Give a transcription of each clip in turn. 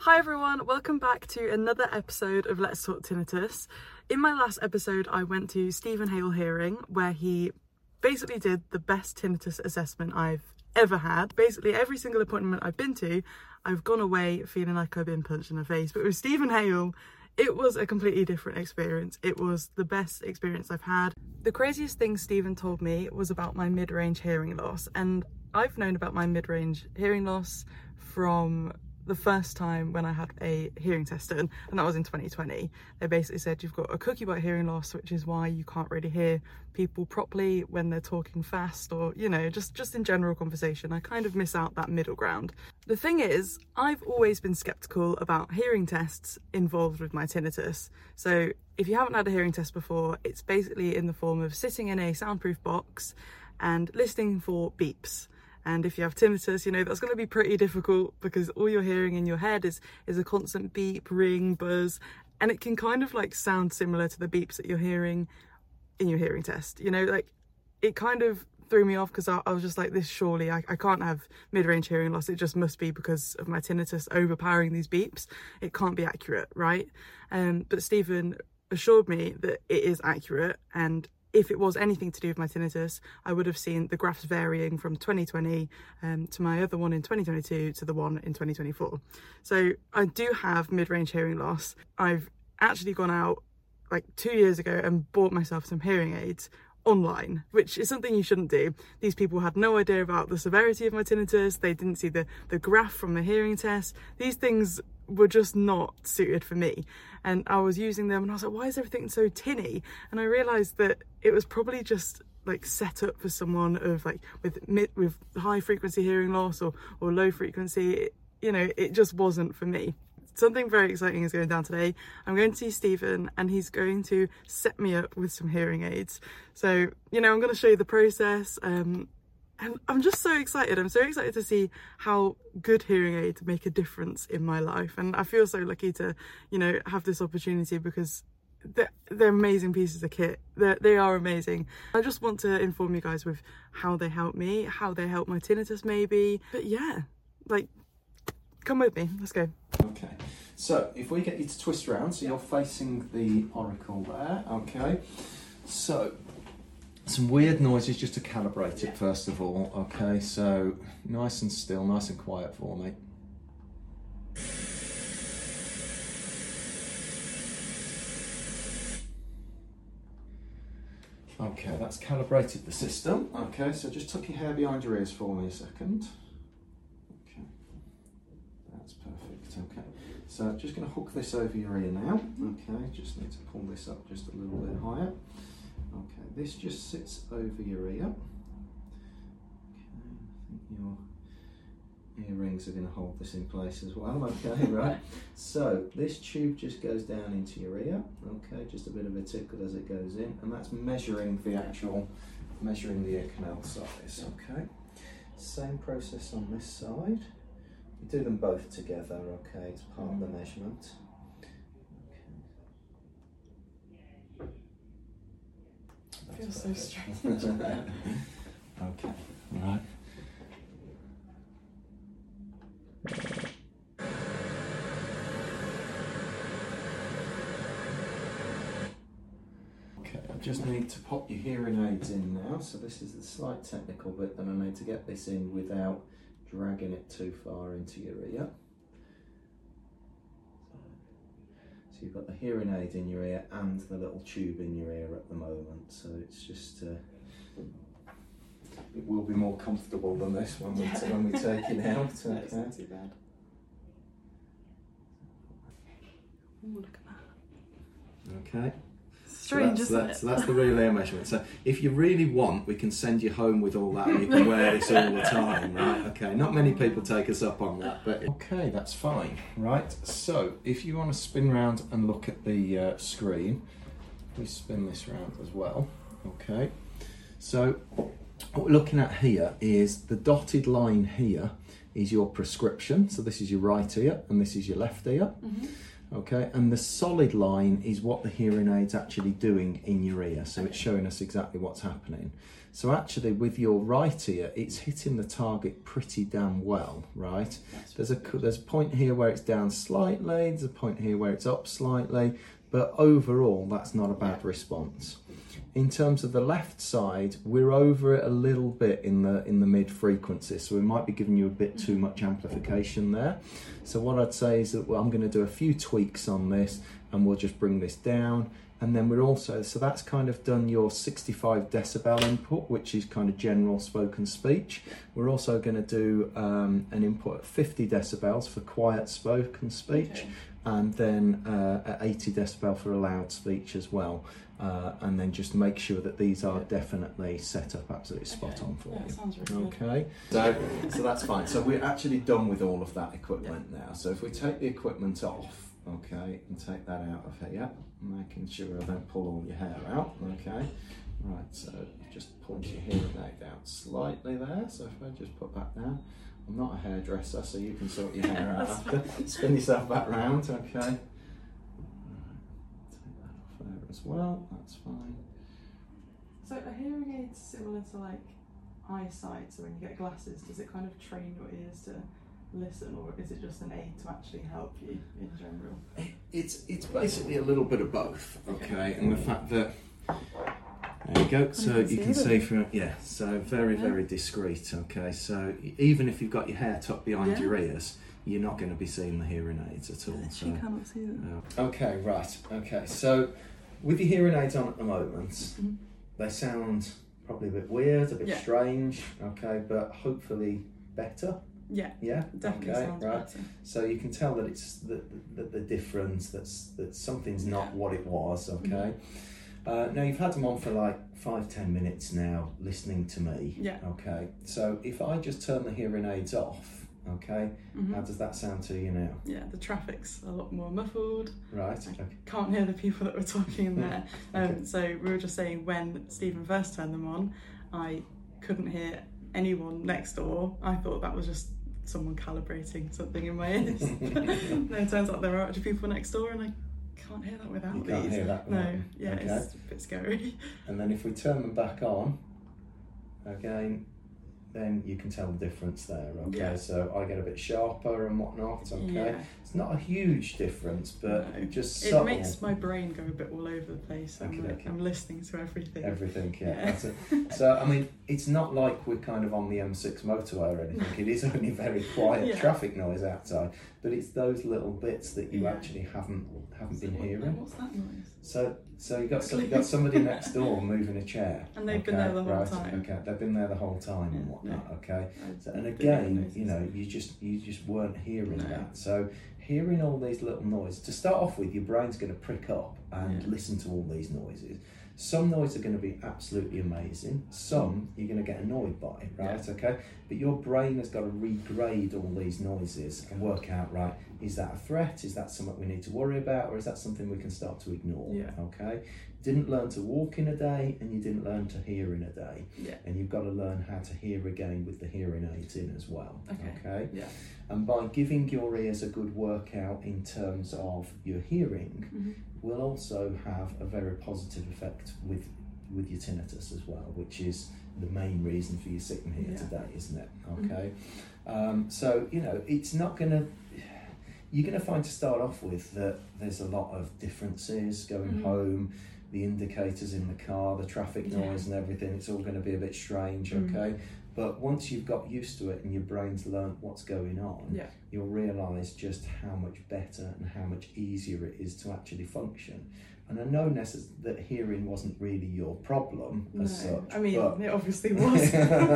Hi everyone, welcome back to another episode of Let's Talk Tinnitus. In my last episode I went to Stephen Hale Hearing where he basically did the best tinnitus assessment I've ever had. Basically every single appointment I've been to, I've gone away feeling like I've been punched in the face. But with Stephen Hale, it was a completely different experience. It was the best experience I've had. The craziest thing Stephen told me was about my mid-range hearing loss. And I've known about my mid-range hearing loss from the first time when I had a hearing test done, and that was in 2020. They basically said you've got a cookie bite hearing loss, which is why you can't really hear people properly when they're talking fast, or just in general conversation. I kind of miss out that middle ground. The thing is, I've always been skeptical about hearing tests involved with my tinnitus. So if you haven't had a hearing test before, it's basically in the form of sitting in a soundproof box and listening for beeps. And if you have tinnitus, that's going to be pretty difficult because all you're hearing in your head is a constant beep, ring, buzz, and it can kind of like sound similar to the beeps that you're hearing in your hearing test. It kind of threw me off because I was just like, surely I can't have mid-range hearing loss. It just must be because of my tinnitus overpowering these beeps. It can't be accurate, right? But Stephen assured me that it is accurate, and if it was anything to do with my tinnitus, I would have seen the graphs varying from 2020 to my other one in 2022 to the one in 2024. So I do have mid-range hearing loss. I've actually gone out like 2 years ago and bought myself some hearing aids online, which is something you shouldn't do. These people had no idea about the severity of my tinnitus. They didn't see the graph from the hearing test. These things were just not suited for me, and I was using them and I was like, why is everything so tinny? And I realized that it was probably just like set up for someone of like with high frequency hearing loss or low frequency. It just wasn't for me. Something very exciting is going down today. I'm going to see Stephen and he's going to set me up with some hearing aids. So, I'm going to show you the process. And I'm just so excited. I'm so excited to see how good hearing aids make a difference in my life. And I feel so lucky to, have this opportunity because they're amazing pieces of kit. They are amazing. I just want to inform you guys with how they help me, how they help my tinnitus maybe. But yeah, come with me. Let's go. Okay, so if we get you to twist around, so you're facing the auricle there, okay? So, some weird noises just to calibrate it first of all, okay? So, nice and still, nice and quiet for me. Okay, that's calibrated the system. Okay, so just tuck your hair behind your ears for me a second. Okay, that's perfect, okay. So just going to hook this over your ear now. Okay, just need to pull this up just a little bit higher. Okay, this just sits over your ear. Okay, I think your earrings are going to hold this in place as well. Okay, right. So this tube just goes down into your ear. Okay, just a bit of a tickle as it goes in, and that's measuring the ear canal size. Okay, same process on this side. You do them both together. Okay, it's part of the measurement. Feels so strange. Okay, right. Okay, I just need to pop your hearing aids in now. So this is the slight technical bit that I need to get this in without dragging it too far into your ear. So you've got the hearing aid in your ear and the little tube in your ear at the moment. So it's just, it will be more comfortable than this when we take it out. Okay. It's not too bad. Ooh, look at that. Okay. Strange, so that's the real ear measurement. So if you really want, we can send you home with all that and you can wear this all the time, right? Okay, not many people take us up on that, but okay, that's fine, right? So if you want to spin round and look at the screen, we spin this round as well, okay? So what we're looking at here is the dotted line here is your prescription. So this is your right ear and this is your left ear. Okay, and the solid line is what the hearing aid's actually doing in your ear, so it's showing us exactly what's happening. So actually with your right ear, it's hitting the target pretty damn well, right? There's a point here where it's down slightly, there's a point here where it's up slightly, but overall that's not a bad response. In terms of the left side, we're over it a little bit in the mid frequency, so we might be giving you a bit too much amplification there. So what I'd say is that I'm going to do a few tweaks on this, and we'll just bring this down. And then we're also, so that's kind of done your 65 decibel input, which is kind of general spoken speech. We're also going to do an input at 50 decibels for quiet spoken speech, and then at 80 decibel for a loud speech as well. And then just make sure that these are definitely set up absolutely spot on for you. That sounds really good. Okay, so that's fine. So we're actually done with all of that equipment now. So if we take the equipment off, okay, and take that out of here, making sure I don't pull all your hair out, okay. Right, so just point your hearing aid out slightly there. So if I just put that down, I'm not a hairdresser, so you can sort your hair out after. Spin yourself back round, okay. As well, that's fine. So a hearing aid's similar to like eyesight, so when you get glasses, does it kind of train your ears to listen, or is it just an aid to actually help you in general? It's basically a little bit of both, okay, and the fact that, there you go, so you can see from, so very discreet, okay, so even if you've got your hair tucked behind your ears, you're not going to be seeing the hearing aids at all. She cannot see them. Okay, right, okay, so with your hearing aids on at the moment, they sound probably a bit weird, a bit strange, okay, but hopefully better. Yeah, definitely sounds better. So you can tell that it's the difference, that something's not what it was, okay. Now you've had them on for like 5-10 minutes now, listening to me, okay. So if I just turn the hearing aids off, okay, how does that sound to you now? Yeah, the traffic's a lot more muffled. Right. I can't hear the people that were talking in there. So we were just saying, when Stephen first turned them on, I couldn't hear anyone next door. I thought that was just someone calibrating something in my ears. No, it turns out there are actually people next door, and I can't hear that without these. You can't hear that without them. It's a bit scary. And then if we turn them back on, again, then you can tell the difference there, okay? So I get a bit sharper and whatnot, okay? It's not a huge difference, but just subtle. It makes my brain go a bit all over the place. I'm listening to everything. Everything, that's it. So, I mean, it's not like we're kind of on the M6 motorway or anything. It is only very quiet traffic noise outside, but it's those little bits that you actually haven't been hearing. What's that noise? So you got somebody next door moving a chair, and they've been there the whole time. Okay, they've been there the whole time and whatnot. Okay, so, and again, you know, you just weren't hearing that. So hearing all these little noises, to start off with, your brain's going to prick up and listen to all these noises. Some noises are going to be absolutely amazing. Some you're going to get annoyed by, right? Okay, but your brain has got to regrade all these noises and work out, right, is that a threat? Is that something we need to worry about? Or is that something we can start to ignore? Okay, didn't learn to walk in a day, and you didn't learn to hear in a day. And you've got to learn how to hear again with the hearing aids in as well. Okay. And by giving your ears a good workout in terms of your hearing, will also have a very positive effect with your tinnitus as well, which is the main reason for you sitting here today, isn't it? Okay. So, you know, it's not going to... You're going to find, to start off with, that there's a lot of differences going home, the indicators in the car, the traffic noise and everything. It's all going to be a bit strange, okay? But once you've got used to it and your brain's learned what's going on, you'll realise just how much better and how much easier it is to actually function. And I know that hearing wasn't really your problem as such. I mean, it obviously was.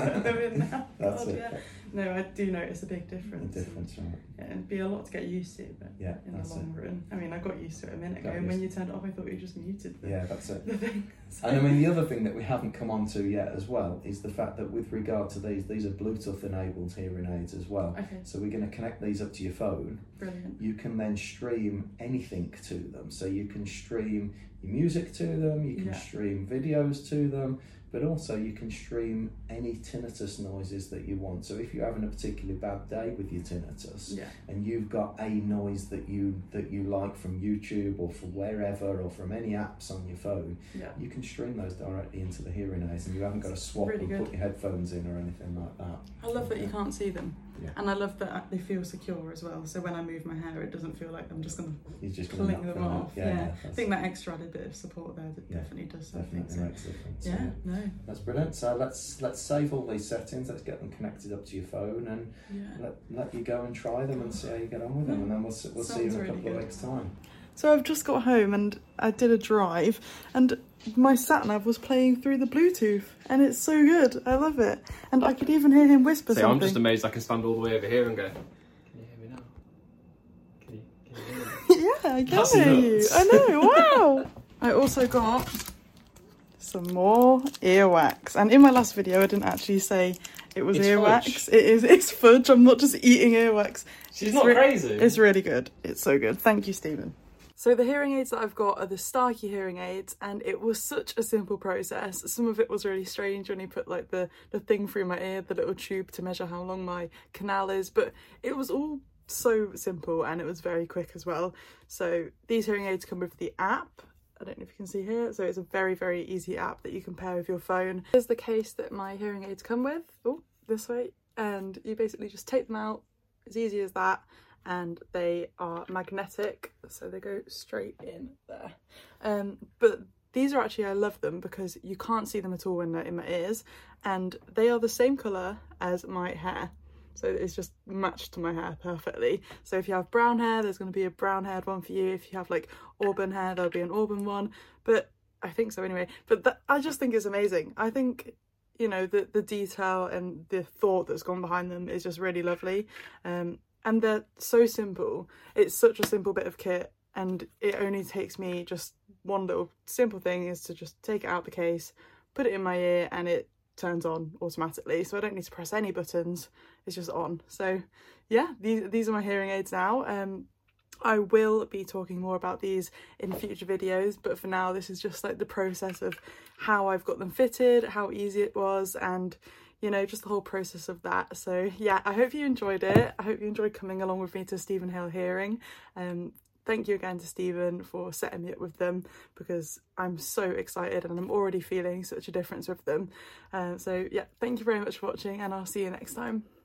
That's it. No, I do notice a big difference. Right? Yeah, it'd be a lot to get used to, but in the long run. I mean, I got used to it a minute ago, and when you turned it off, I thought you just muted that's it. the thing. So. And I mean, the other thing that we haven't come on to yet as well is the fact that with regard to these are Bluetooth enabled hearing aids as well. Okay. So we're going to connect these up to your phone. Brilliant. You can then stream anything to them. So you can stream your music to them, you can stream videos to them, but also you can stream any tinnitus noises that you want. So if you're having a particularly bad day with your tinnitus, and you've got a noise that you like from YouTube or from wherever or from any apps on your phone, you can stream those directly into the hearing aids, and you haven't got to swap and put your headphones in or anything like that. I love that you can't see them. And I love that they feel secure as well. So when I move my hair, it doesn't feel like I'm just going to fling them off. I think that extra added bit of support there definitely does something. Definitely makes a difference. No. That's brilliant. So let's save all these settings. Let's get them connected up to your phone, and let you go and try them and see how you get on with them. And then we'll see you in a couple of weeks' time. So I've just got home and I did a drive, and my sat-nav was playing through the Bluetooth, and it's so good. I love it. And I could even hear him whisper something. I'm just amazed I can stand all the way over here and go, can you hear me now? Can you hear me? Yeah, I can hear you. I know, wow. I also got some more earwax. And in my last video, I didn't actually say it was earwax. It's fudge. I'm not just eating earwax. She's not crazy. It's really good. It's so good. Thank you, Stephen. So the hearing aids that I've got are the Starkey hearing aids, and it was such a simple process. Some of it was really strange when he put like the thing through my ear, the little tube to measure how long my canal is, but it was all so simple and it was very quick as well. So these hearing aids come with the app. I don't know if you can see here. So it's a very, very easy app that you can pair with your phone. Here's the case that my hearing aids come with. Oh, this way. And you basically just take them out, as easy as that. And they are magnetic, so they go straight in there. But these are actually, I love them because you can't see them at all when they're in my ears, and they are the same colour as my hair. So it's just matched to my hair perfectly. So if you have brown hair, there's going to be a brown haired one for you. If you have like auburn hair, there'll be an auburn one. But I think so anyway. But I just think it's amazing. I think, you know, the detail and the thought that's gone behind them is just really lovely. And they're so simple. It's such a simple bit of kit, and it only takes me just one little simple thing is to just take it out the case, put it in my ear, and it turns on automatically. So I don't need to press any buttons. It's just on. So yeah, these are my hearing aids now. I will be talking more about these in future videos, but for now this is just like the process of how I've got them fitted, how easy it was, and you know, just the whole process of that. So yeah, I hope you enjoyed it. I hope you enjoyed coming along with me to Stephen Hale Hearing. Thank you again to Stephen for setting me up with them, because I'm so excited and I'm already feeling such a difference with them. So yeah, thank you very much for watching, and I'll see you next time.